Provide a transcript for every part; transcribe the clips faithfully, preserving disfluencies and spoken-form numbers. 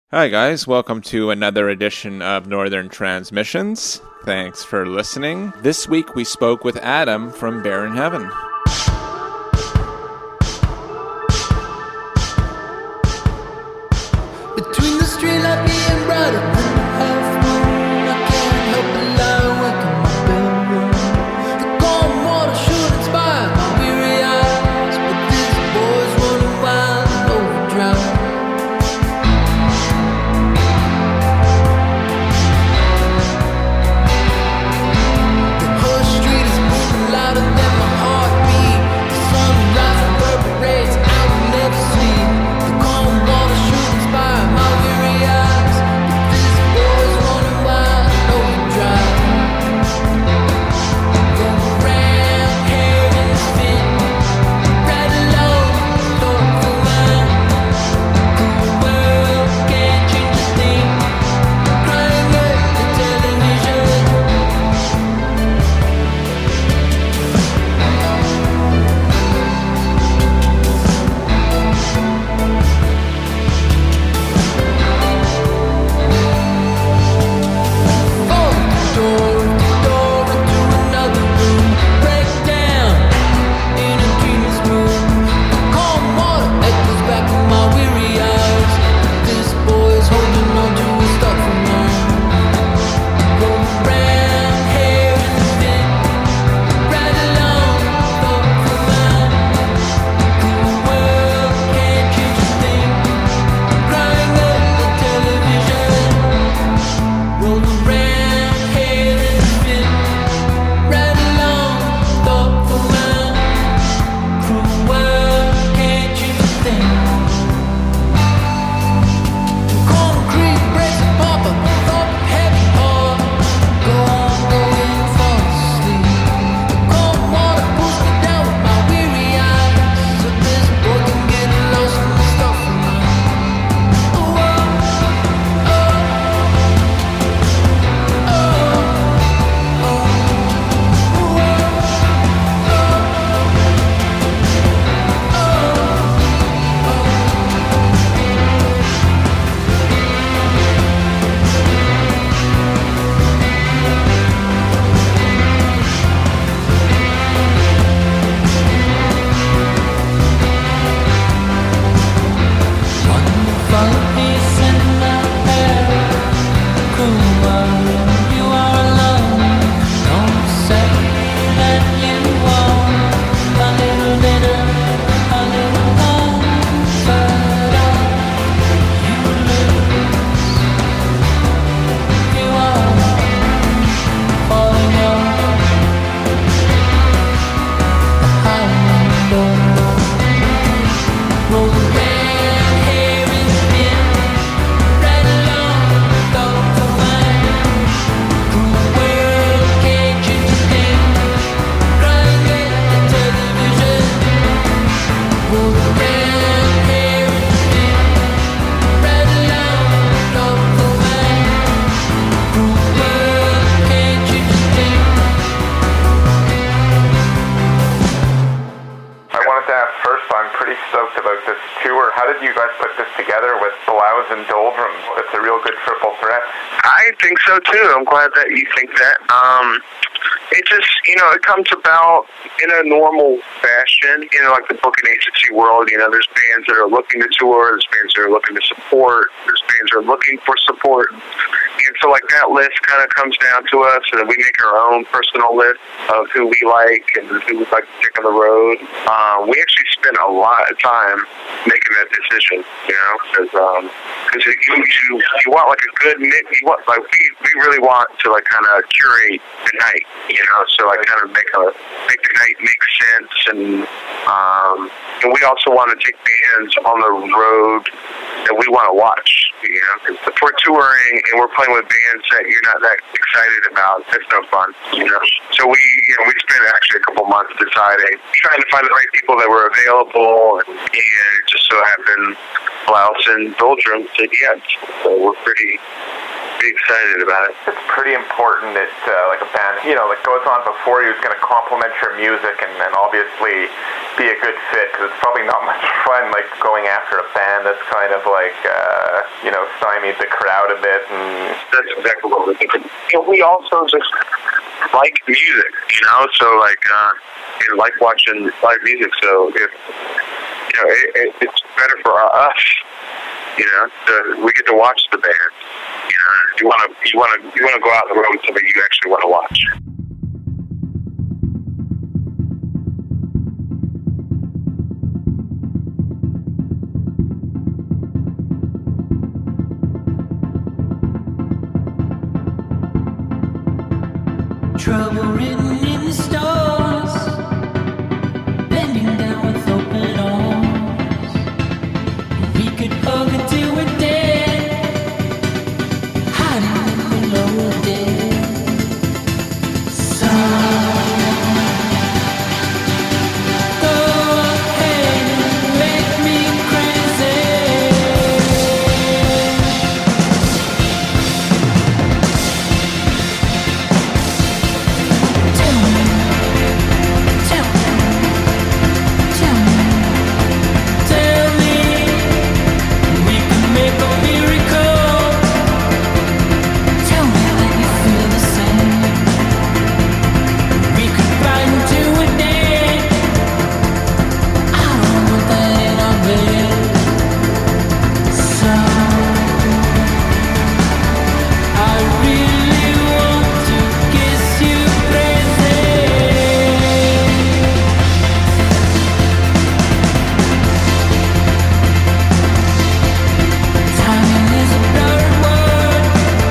Hi guys, welcome to another edition of Northern Transmissions. Thanks for listening. This week we spoke with Adam from Barren Heaven. Between the street light being brighter than the half moon, I can't help but lie awake in my bedroom. The calm water should inspire my weary eyes, but this boy's running wild and overdrive. The hush street is moving louder than my heartbeat. The sunrise reverberates, I will never sleep. The calm water should inspire my weary eyes, but this boy's running wild and overdrive. Roll around here in the fit, right along the thoughtful line. Cruel world can't change a thing, crying at the television. Fold the door, the door into another room. Break down in a dreamless mood. The calm water echoes back in my weary eyes. This boy's holding on to his thoughtful mind. Roll around here in the fit, right along the thoughtful line. Cruel world can't change a thing, crying at the television. Roll around here in the fit, right along the thoughtful line. Cruel world can't change a thing. Concrete breaks apart, but thought heavy heart. Go on, go in, fall asleep. The cold water pulls me down with my weary eyes, so this boy can get lost in the stuff of mine. Oh, oh, roll around here in the pit, right along the thoughtful line. Cruel world can't change a thing, crying at the television. Roll around here in the pit, right along the thoughtful line. Cruel world can't change a thing. I wanted to ask first, I'm pretty stoked about this tour. How did you guys put this together with Blouse and Doldrums? It's a real good triple threat. I think so too. I'm glad that you think that. Um, it just, you know, it comes about in a normal fashion. You know, like the booking agency world, you know, there's bands that are looking to tour, there's bands that are looking to support, there's bands that are looking for support. And so, like, that list kind of comes down to us, and then we make our own personal list of who we like and who we'd like to take on the road. Um, we actually spent a lot of time making that decision, you know, because um, cause you, you you want like a good mix. You want like we we really want to like kind of curate the night, you know, so like kind of make a make the night make sense, and um, and we also want to take bands on the road that we want to watch, you know, because if we're touring and we're playing with bands that you're not that excited about, it's no fun, you know. So we, you know, we spent actually a couple months deciding, trying to find the right people that were available, and, and it just so happened Blouse and Doldrums said yes. So we're pretty be excited about it. It's pretty important that uh, like a band, you know, like goes on before you is going to complement your music and then obviously be a good fit, because it's probably not much fun like going after a band that's kind of like uh, you know, stymied the crowd a bit. And that's exactly what we're thinking. You know, we also just like music, you know, so like uh, you know, like watching live music. So if you know, it, it, it's better for us. You know, to, we get to watch the band. You know, you want to you want to you want to go out on the road with somebody you actually want to watch. Trouble written in the stars, bending down with open arms. We could hug until we're dead, hiding in the lower dead. So go ahead and make me crazy. Tell me, tell me, tell me, tell me we can make a miracle. Tell me that you feel the same. We could fight into a day. I don't want that in our bed. So I really want to kiss you crazy. Timing is a blurred word,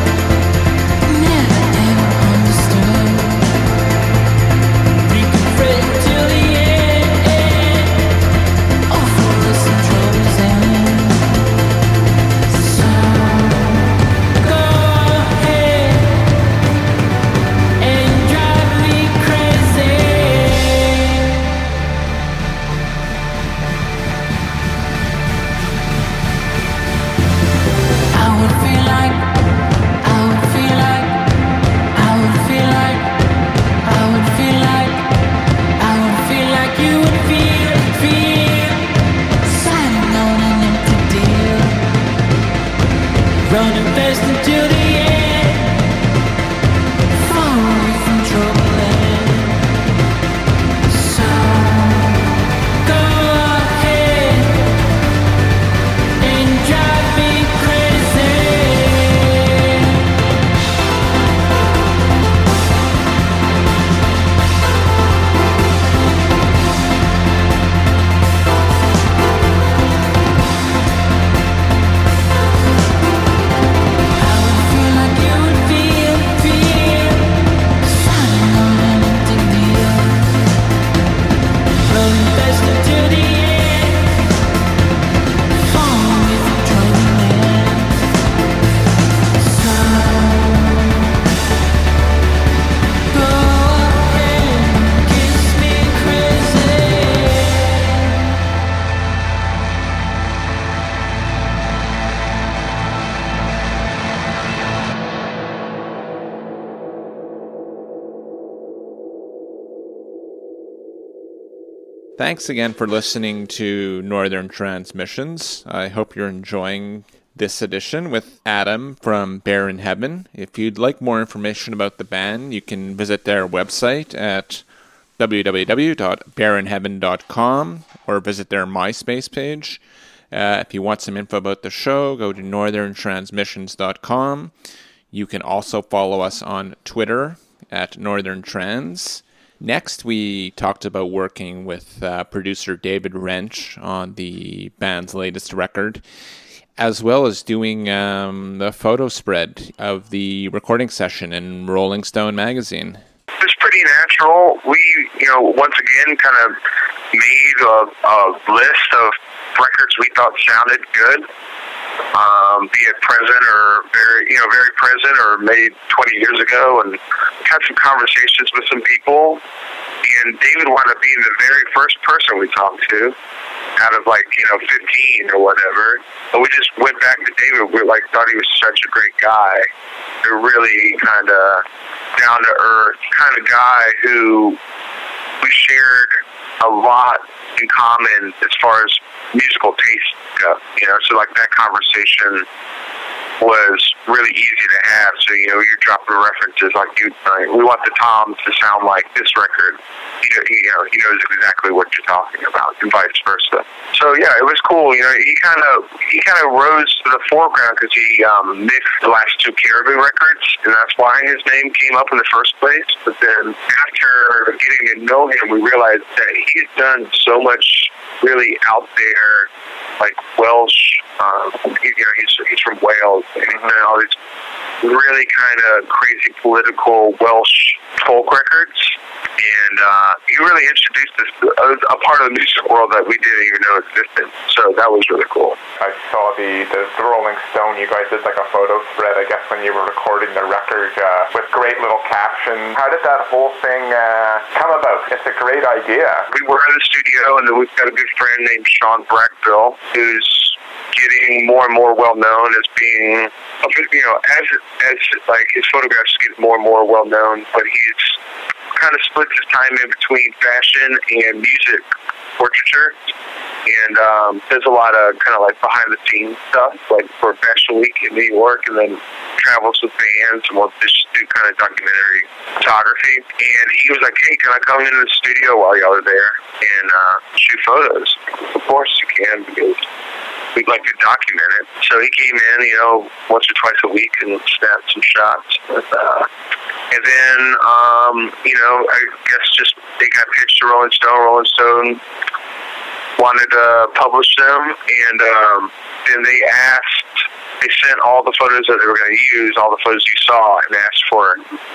never ever understood. We could fret till the end, all for us in trouble's end. So go ahead and drive me crazy. I would feel like, I would feel like, I would feel like, I would feel like, I would feel like you would feel, feel, signing on an empty deal, running fast until the end, far away from trouble and so go ahead and drive me crazy. I would feel like you would feel, feel, signing on an empty deal, running fast until the end, far away from trouble and so go ahead and kiss me crazy. Thanks again for listening to Northern Transmissions. I hope you're enjoying this edition with Adam from Bear in Heaven. If you'd like more information about the band, you can visit their website at w w w dot bear in heaven dot com or visit their MySpace page. Uh, if you want some info about the show, go to northern transmissions dot com. You can also follow us on Twitter at Northern Trans. Next, we talked about working with uh, producer David Wrench on the band's latest record, as well as doing um, the photo spread of the recording session in Rolling Stone magazine. It's pretty natural. We, you know, once again kind of made a, a list of records we thought sounded good, um, be it present or very, you know, very present or made twenty years ago, and had some conversations with some people. And David wound up being the very first person we talked to. out of like, you know, fifteen or whatever. But we just went back to David. We like thought he was such a great guy. A really kind of down to earth kind of guy who we shared a lot in common as far as musical taste go. You know, so like that conversation was really easy to have. So, you know, you're dropping references like, you, uh, we want the toms to sound like this record. You know, you know, he knows exactly what you're talking about, and vice versa. So, yeah, it was cool. You know, he kind of he kind of rose to the foreground because he um, mixed the last two Caribou records, and that's why his name came up in the first place. But then after getting to know him, we realized that he's done so much really out there, like Welsh. Um, you know, he's he's from Wales, and he's done all these really kind of crazy political Welsh folk records. And uh, he really introduced us to a, a part of the music world that we didn't even know existed. So that was really cool. I saw the, the, the Rolling Stone. You guys did like a photo thread, I guess, when you were recording the record uh, with great little captions. How did that whole thing uh, come about? It's a great idea. We were in the studio, and then we've got a good friend named Sean Brackville, who's getting more and more well known as being, you know, as as like his photographs get more and more well known, but he's kind of splits his time in between fashion and music portraiture, and um, does a lot of kind of like behind the scenes stuff, like for Fashion Week in New York, and then travels with bands and wants to do kind of documentary photography. And he was like, "Hey, can I come into the studio while y'all are there and uh, shoot photos?" Of course you can, because we'd like to document it. So he came in, you know, once or twice a week and snapped some shots. But, uh, and then, um, you know, I guess just they got pitched to Rolling Stone. Rolling Stone wanted to publish them, and um, then they asked, they sent all the photos that they were going to use, all the photos you saw, and asked for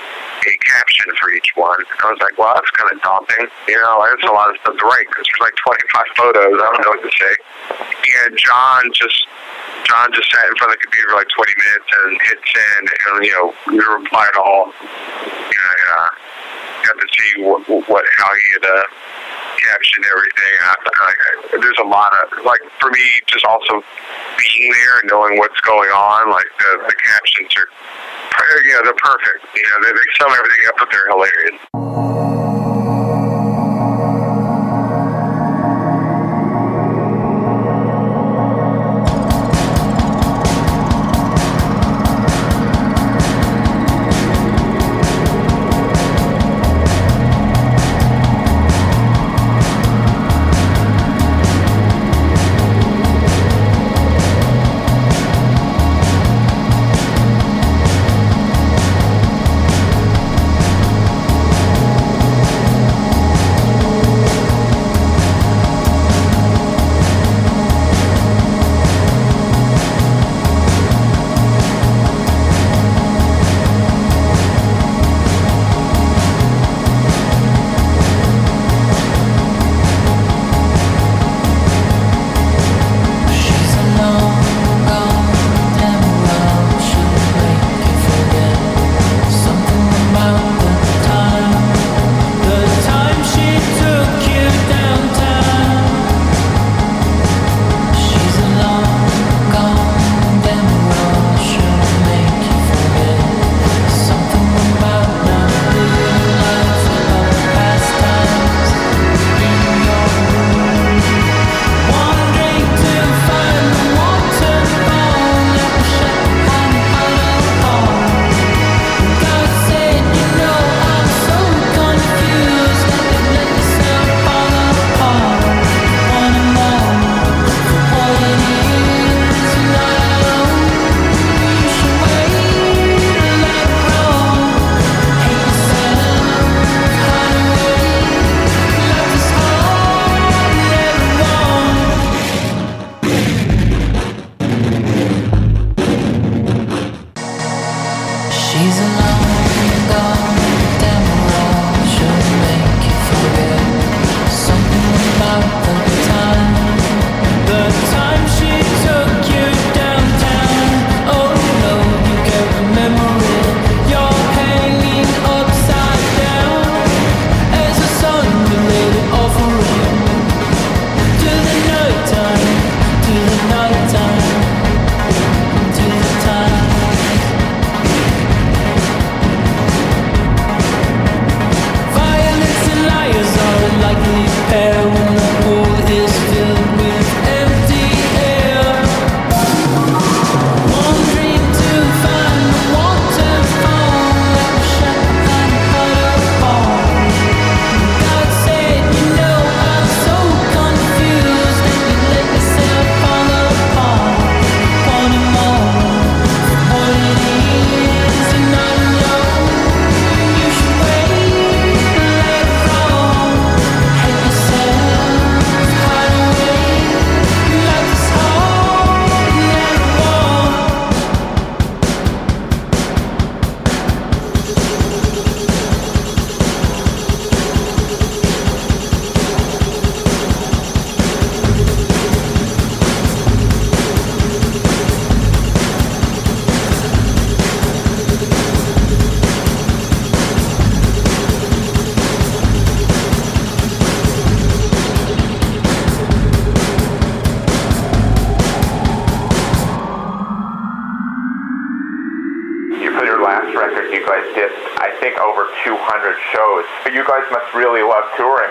a caption for each one. And I was like, well, that's kind of daunting. You know, that's a lot of stuff to write, because there's like twenty-five photos. I don't know what to say. And John just, John just sat in front of the computer for like twenty minutes and hit send, and, you know, we replied all. You know, uh, got to see what, what how he had uh, captioned everything. I, I, there's a lot of, like, for me, just also being there and knowing what's going on, like, the, the captions are, you know, they're perfect. You know, they, they sum everything up, but they're hilarious. last record, you guys did, I think, over two hundred shows. But you guys must really love touring.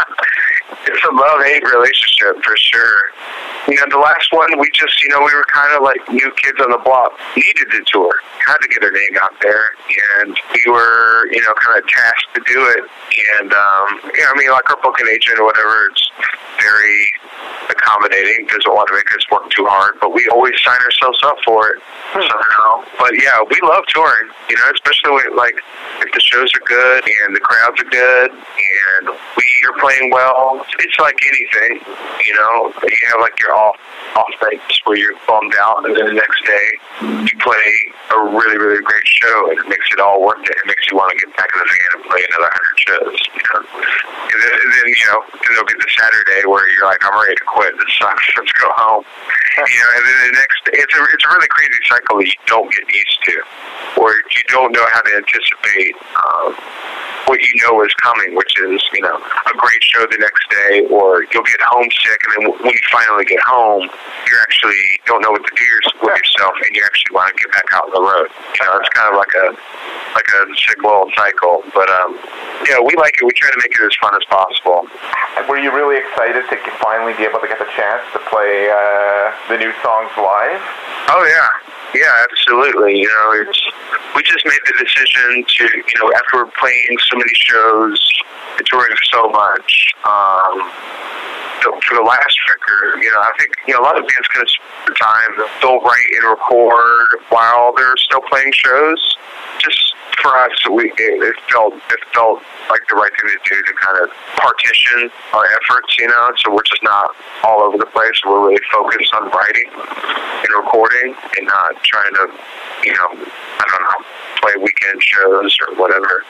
It's a love-hate relationship for sure. You know, the last one, we just, you know, we were kind of like new kids on the block, needed to tour, had to get our name out there, and we were, you know, kind of tasked to do it. And, um, yeah, I mean, like our booking agent or whatever, it's very accommodating, doesn't want to make us work too hard, but we always sign ourselves up for it somehow. But yeah, we love touring, you know, especially when, like, if the shows are good and the crowds are good and we are playing well. It's like anything, you know, you have like your off off nights where you're bummed out, and then the next day you play a really, really great show, and it makes it all worth it. It makes you want to get back in the van and play another hundred shows, you know. And then, and then you know, then there'll be the Saturday where you're like, I'm ready to quit. This sucks. Let's go home. You know, and then the next, it's a it's a really crazy cycle that you don't get used to, or you don't know how to anticipate um, what you know is coming, which is, you know, a great show the next day, or you'll get homesick, and then when you finally get home, you actually don't know what to do with yourself, and you actually want to get back out on the road. You know, it's kind of like a like a sick little cycle. But um, yeah, we like it. We try to make it as fun as possible. Were you really excited to finally be able to get the chance to play uh, the new songs live? Oh yeah. Yeah, absolutely. You know, it's we just made the decision to, you know, after we're playing so many shows and touring so much, um, for the last record, you know, I think, you know, a lot of bands kind of spend the time, they'll write and record while they're still playing shows. Just for us, we it, it felt it felt like the right thing to do to kind of partition our efforts, you know, so we're just not all over the place. We're really focused on writing and recording and not trying to, you know, I don't know, play weekend shows or whatever.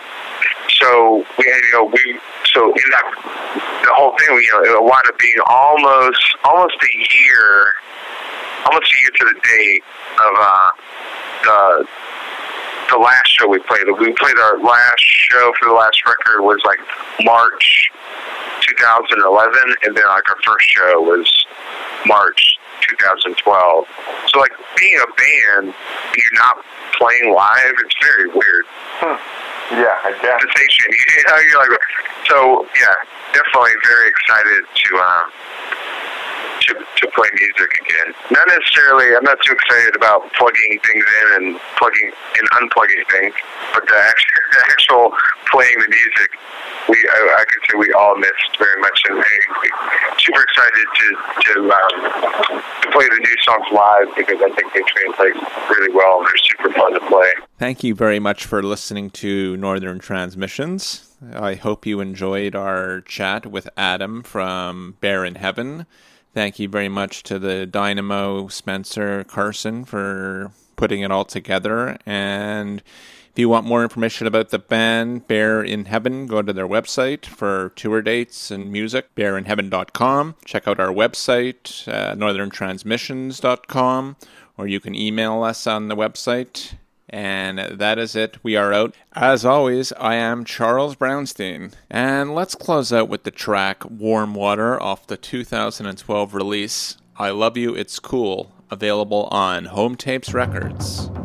So we, you know, we, so in that, the whole thing, you know, it wound up being almost, almost a year, almost a year to the date of uh, the. The last show we played, we played our last show for the last record was like March two thousand eleven, and then like our first show was March two thousand twelve. So like being a band, you're not playing live, it's very weird. Hmm. Yeah, I guess. Sensation, you know, you're like, so yeah, definitely very excited to um, to to play music again. Not necessarily, I'm not too excited about plugging things in and plugging and unplugging things, but the actual, the actual playing the music, we I, I could say we all missed very much, and we super excited to to um, to play the new songs live because I think they translate really well and they're super fun to play. Thank you very much for listening to Northern Transmissions. I hope you enjoyed our chat with Adam from Bear in Heaven. Thank you very much to the Dynamo Spencer Carson for putting it all together. And if you want more information about the band Bear in Heaven, go to their website for tour dates and music, bear in heaven dot com. Check out our website, uh, northern transmissions dot com, or you can email us on the website. And that is it. We are out. As always, I am Charles Brownstein. And let's close out with the track Warm Water off the two thousand twelve release I Love You, It's Cool, available on Home Tapes Records.